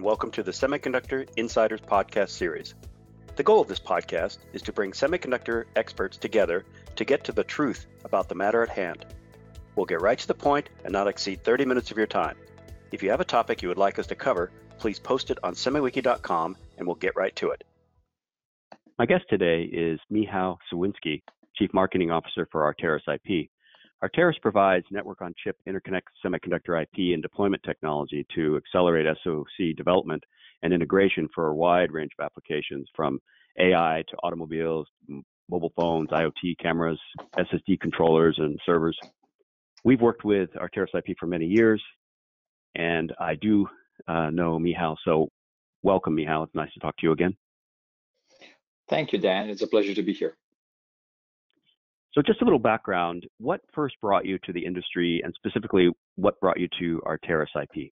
welcome to the Semiconductor Insiders podcast series. The goal of this podcast is to bring semiconductor experts together to get to the truth about the matter at hand. We'll get right to the point and not exceed 30 minutes of your time. If you have a topic you would like us to cover, please post it on semiwiki.com and we'll get right to it. My guest today is Michał Sawinski, Chief Marketing Officer for Arteris IP. Arteris provides network-on-chip interconnect semiconductor IP and deployment technology to accelerate SoC development and integration for a wide range of applications, from AI to automobiles, mobile phones, IoT cameras, SSD controllers, and servers. We've worked with Arteris IP for many years, and I do know Michał, so welcome, Michał. It's nice to talk to you again. Thank you, Dan. It's a pleasure to be here. So just a little background, what first brought you to the industry, and specifically what brought you to Arteris IP?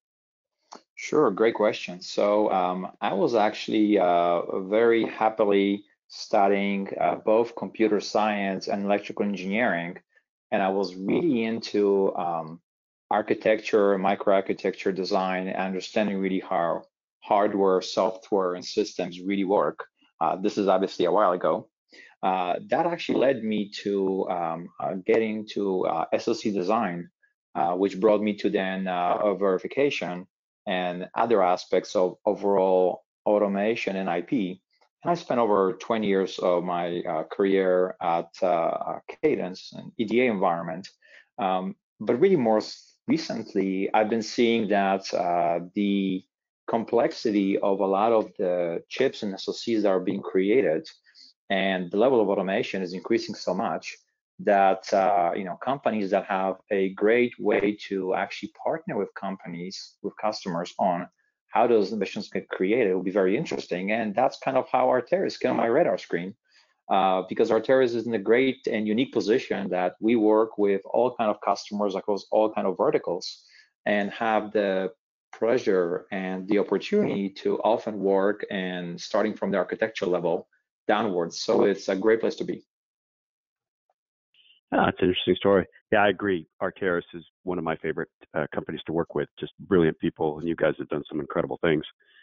Sure, great question. So I was actually very happily studying both computer science and electrical engineering, and I was really into architecture, microarchitecture design, and understanding really how hardware, software, and systems really work. This is obviously a while ago. That actually led me to getting to SoC design, which brought me to then verification and other aspects of overall automation and IP. And I spent over 20 years of my career at Cadence, an EDA environment. But really more recently, I've been seeing that the complexity of a lot of the chips and SoCs that are being created and the level of automation is increasing so much that companies that have a great way to actually partner with customers on how those missions get created will be very interesting. And that's kind of how Arteris came on my radar screen, because Arteris is in a great and unique position that we work with all kind of customers across all kind of verticals and have the pleasure and the opportunity to often work and starting from the architecture level downwards. So it's a great place to be. It's an interesting story. Yeah, I agree. Arteris is one of my favorite companies to work with, just brilliant people, and you guys have done some incredible things.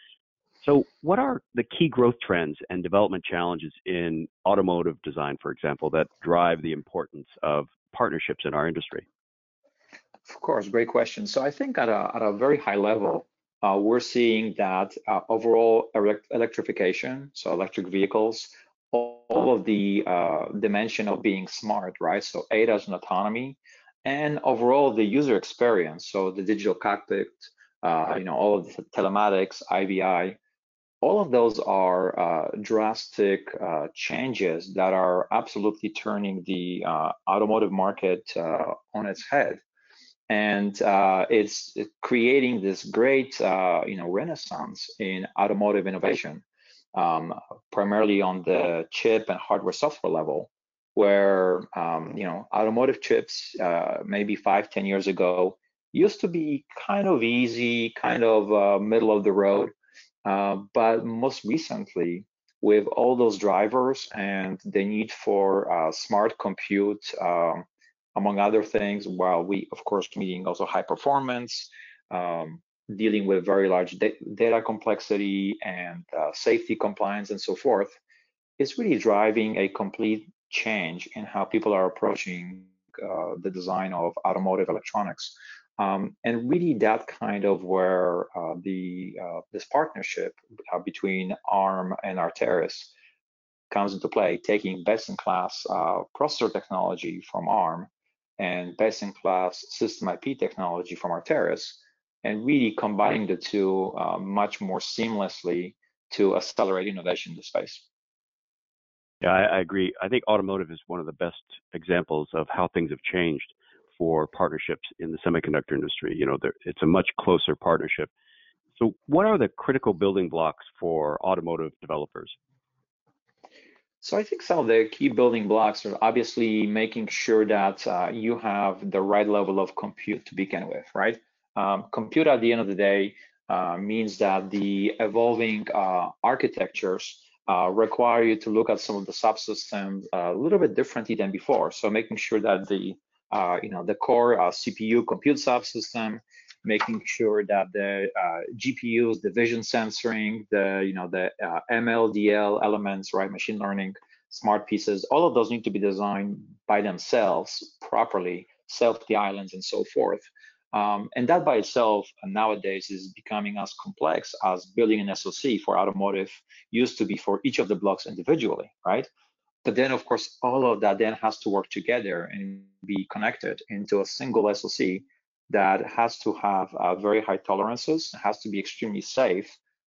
So what are the key growth trends and development challenges in automotive design, for example, that drive the importance of partnerships in our industry? Of course, great question. So I think at a very high level, we're seeing that overall electrification, so electric vehicles, all of the dimension of being smart, right? So ADAS and autonomy, and overall the user experience, so the digital cockpit, all of the telematics, IVI, all of those are drastic changes that are absolutely turning the automotive market on its head. And it's creating this great, renaissance in automotive innovation, primarily on the chip and hardware software level, where automotive chips maybe 5-10 years ago used to be kind of easy, kind of middle of the road, but most recently, with all those drivers and the need for smart compute, among other things, while we, of course, meeting also high performance, dealing with very large data complexity and safety compliance and so forth, it's really driving a complete change in how people are approaching the design of automotive electronics. And really that kind of where this partnership between ARM and Arteris comes into play, taking best-in-class processor technology from ARM and best-in-class system IP technology from Arteris, and really combining the two much more seamlessly to accelerate innovation in the space. Yeah, I agree. I think automotive is one of the best examples of how things have changed for partnerships in the semiconductor industry. It's a much closer partnership. So what are the critical building blocks for automotive developers? So I think some of the key building blocks are obviously making sure that you have the right level of compute to begin with, right? Compute at the end of the day means that the evolving architectures require you to look at some of the subsystems a little bit differently than before. So making sure that the core CPU compute subsystem making sure that the GPUs, the vision sensing, the ML/DL elements, right, machine learning, smart pieces, all of those need to be designed by themselves properly, self-the islands and so forth. And that by itself nowadays is becoming as complex as building an SoC for automotive used to be for each of the blocks individually, right? But then, of course, all of that then has to work together and be connected into a single SoC that has to have very high tolerances, has to be extremely safe,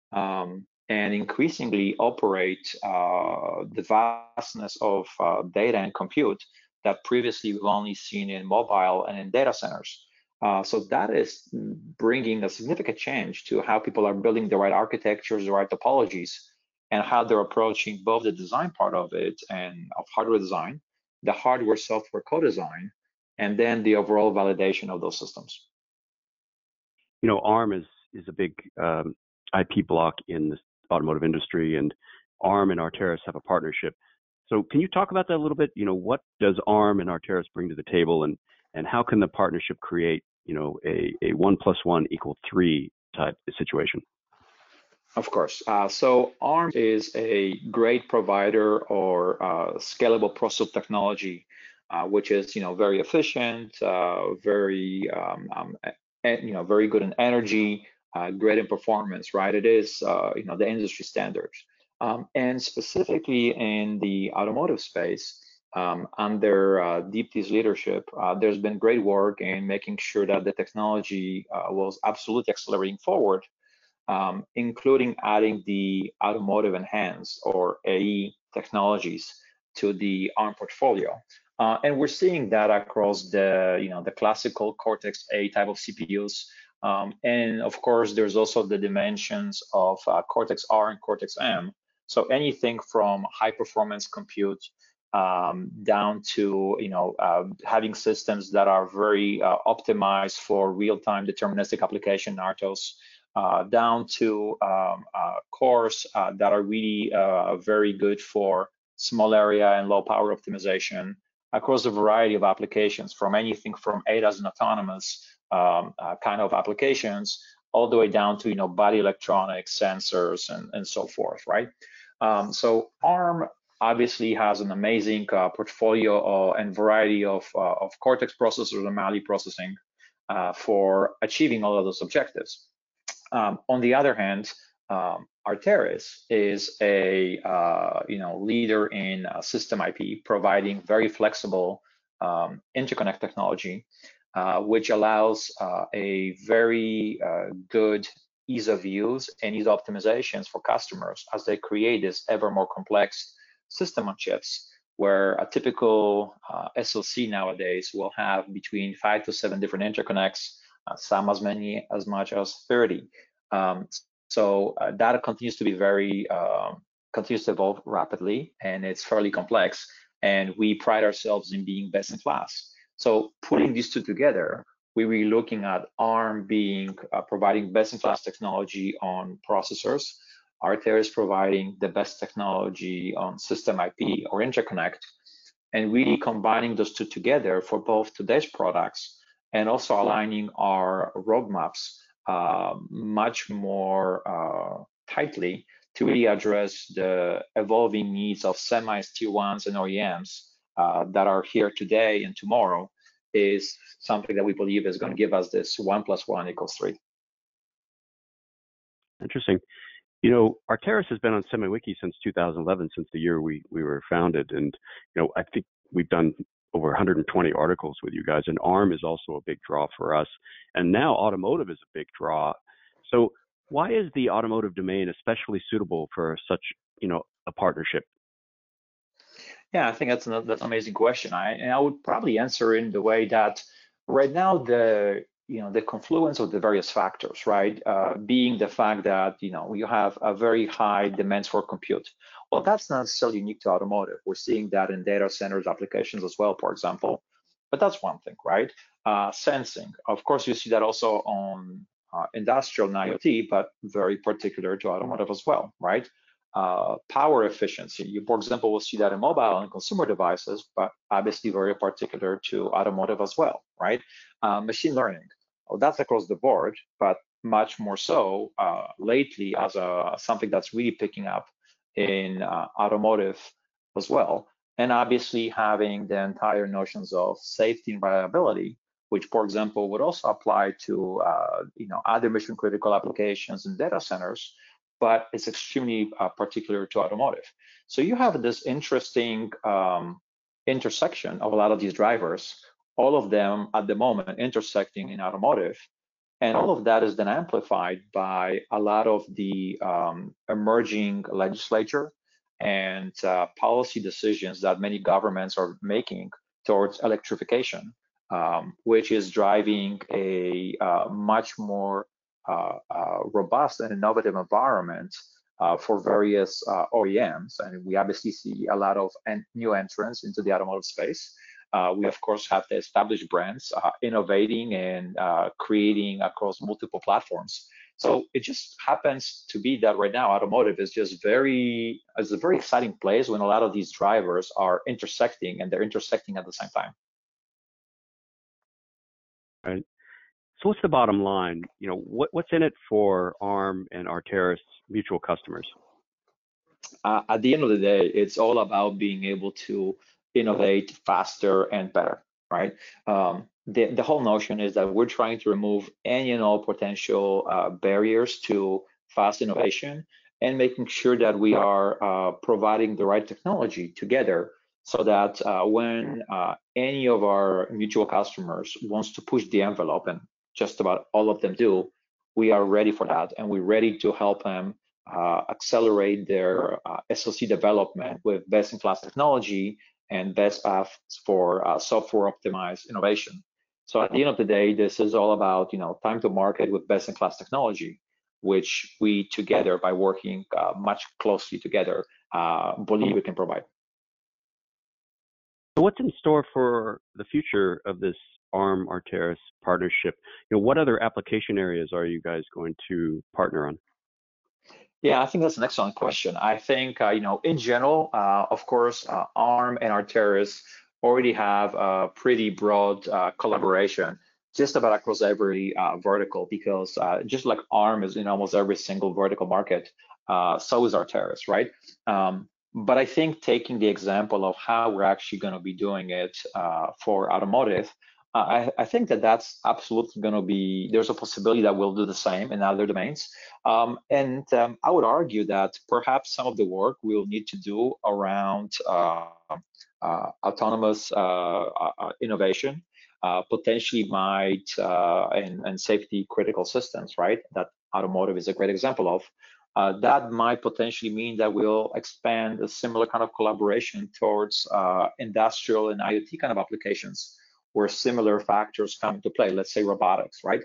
and increasingly operate the vastness of data and compute that previously we've only seen in mobile and in data centers. So that is bringing a significant change to how people are building the right architectures, the right topologies, and how they're approaching both the design part of it and of hardware design, the hardware software co-design, and then the overall validation of those systems. You know, ARM is a big IP block in the automotive industry, and ARM and Arteris have a partnership. So can you talk about that a little bit? You know, what does ARM and Arteris bring to the table, and how can the partnership create, you know, a 1 + 1 = 3 type situation? Of course. So ARM is a great provider or scalable process technology, which is, you know, very efficient, very very good in energy, great in performance, right? It is, you know, the industry standards. And specifically in the automotive space, under Deepti's leadership, there's been great work in making sure that the technology was absolutely accelerating forward, including adding the automotive enhanced or AE technologies to the ARM portfolio. And we're seeing that across the, you know, the classical Cortex-A type of CPUs. And of course, there's also the dimensions of Cortex-R and Cortex-M. So anything from high performance compute down to, you know, having systems that are very optimized for real-time deterministic application, RTOS, down to cores that are really very good for small area and low power optimization across a variety of applications, from anything from ADAS and autonomous kind of applications, all the way down to, you know, body electronics, sensors, and so forth, right? So ARM obviously has an amazing portfolio and variety of Cortex processors and Mali processing for achieving all of those objectives. On the other hand, Arteris is a leader in system IP, providing very flexible interconnect technology, which allows a very good ease of use and ease of optimizations for customers as they create this ever more complex system on chips, where a typical SoC nowadays will have between 5 to 7 different interconnects, some as much as 30. So data continues to be continues to evolve rapidly, and it's fairly complex, and we pride ourselves in being best in class. So putting these two together, we were looking at ARM being providing best in class technology on processors, Arteris providing the best technology on system IP or interconnect, and really combining those two together for both today's products and also aligning our roadmaps much more tightly to really address the evolving needs of semis, tier ones, and OEMs that are here today and tomorrow, is something that we believe is going to give us this 1 + 1 = 3. Interesting. You know, Arteris has been on SemiWiki since 2011, since the year we were founded, and you know, I think we've done over 120 articles with you guys, and ARM is also a big draw for us, and now automotive is a big draw. So why is the automotive domain especially suitable for such, you know, a partnership? Yeah, I think that's an amazing question. I would probably answer in the way that right now the confluence of the various factors, right? Being the fact that, you know, you have a very high demands for compute. Well, that's not necessarily unique to automotive. We're seeing that in data centers applications as well, for example. But that's one thing, right? Sensing, of course, you see that also on industrial and IoT, but very particular to automotive as well, right? Power efficiency. You, for example, will see that in mobile and consumer devices, but obviously very particular to automotive as well, right? Machine learning. That's across the board, but much more so lately as something that's really picking up in automotive as well. And obviously having the entire notions of safety and reliability, which, for example, would also apply to other mission critical applications and data centers, but it's extremely particular to automotive. So you have this interesting intersection of a lot of these drivers, all of them at the moment intersecting in automotive. And all of that is then amplified by a lot of the emerging legislature and policy decisions that many governments are making towards electrification, which is driving a much more robust and innovative environment for various OEMs. And we obviously see a lot of new entrants into the automotive space. We, of course, have the established brands innovating and creating across multiple platforms. So it just happens to be that right now, automotive is just a very exciting place when a lot of these drivers are intersecting, and they're intersecting at the same time. Right. So what's the bottom line? What's in it for ARM and Arteris mutual customers? At the end of the day, it's all about being able to innovate faster and better, right? The whole notion is that we're trying to remove any and all potential barriers to fast innovation and making sure that we are providing the right technology together so that when any of our mutual customers wants to push the envelope, and just about all of them do, we are ready for that, and we're ready to help them accelerate their SoC development with best-in-class technology and best paths for software optimized innovation. So at the end of the day, this is all about time to market with best-in-class technology, which we together, by working much closely together, believe we can provide. So what's in store for the future of this ARM Arteris partnership? What other application areas are you guys going to partner on? Yeah, I think that's an excellent question. I think, in general, of course, ARM and Arteris already have a pretty broad collaboration just about across every vertical, because just like ARM is in almost every single vertical market, so is Arteris, right? But I think taking the example of how we're actually going to be doing it for automotive, I think that's absolutely going to be, there's a possibility that we'll do the same in other domains. And I would argue that perhaps some of the work we'll need to do around autonomous innovation potentially might, and safety critical systems, right? That automotive is a great example of. That might potentially mean that we'll expand a similar kind of collaboration towards industrial and IoT kind of applications, where similar factors come into play. Let's say robotics, right?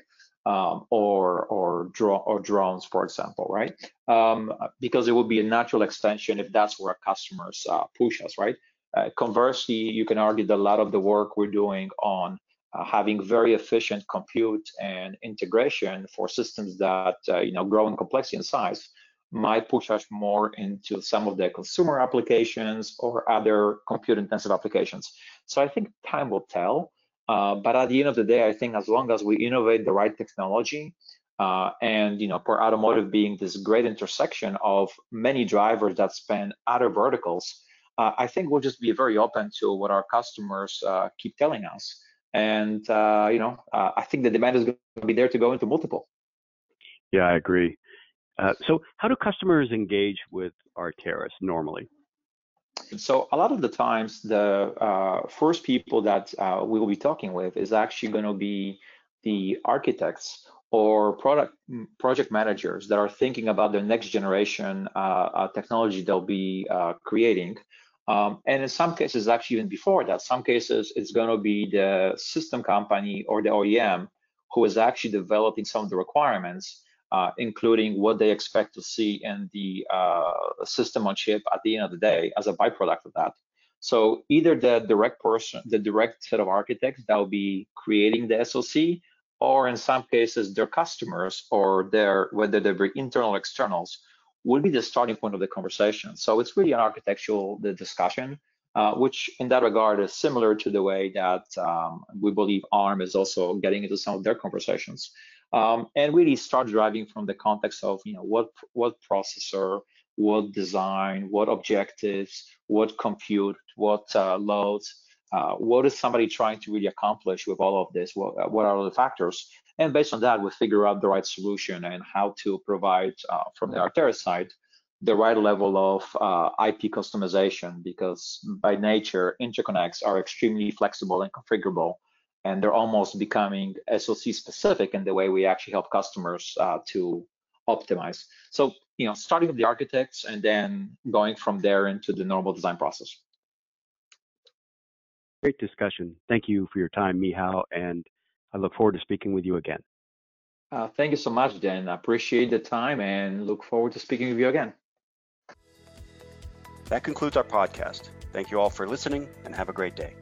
Or drones, for example, right? Because it would be a natural extension if that's where our customers push us, right? Conversely, you can argue that a lot of the work we're doing on having very efficient compute and integration for systems that grow in complexity and size might push us more into some of the consumer applications or other compute-intensive applications. So I think time will tell. But at the end of the day, I think as long as we innovate the right technology, and for automotive being this great intersection of many drivers that span other verticals, I think we'll just be very open to what our customers keep telling us. And I think the demand is going to be there to go into multiple. Yeah, I agree. So how do customers engage with Arteris normally? So a lot of the times, the first people that we will be talking with is actually going to be the architects or project managers that are thinking about the next generation technology they'll be creating. And in some cases, actually even before that, some cases it's going to be the system company or the OEM who is actually developing some of the requirements, including what they expect to see in the system on chip at the end of the day as a byproduct of that. So either the direct set of architects that will be creating the SoC, or in some cases their customers or whether they're internal or externals, will be the starting point of the conversation. So it's really an architectural discussion. which in that regard is similar to the way that we believe ARM is also getting into some of their conversations. And really start driving from the context of, what processor, what design, what objectives, what compute, what loads, what is somebody trying to really accomplish with all of this? What are the factors? And based on that, we figure out the right solution and how to provide, from the Arteris side, the right level of IP customization, because by nature, interconnects are extremely flexible and configurable, and they're almost becoming SoC specific in the way we actually help customers to optimize. So, starting with the architects and then going from there into the normal design process. Great discussion. Thank you for your time, Michał, and I look forward to speaking with you again. Thank you so much, Dan. I appreciate the time and look forward to speaking with you again. That concludes our podcast. Thank you all for listening and have a great day.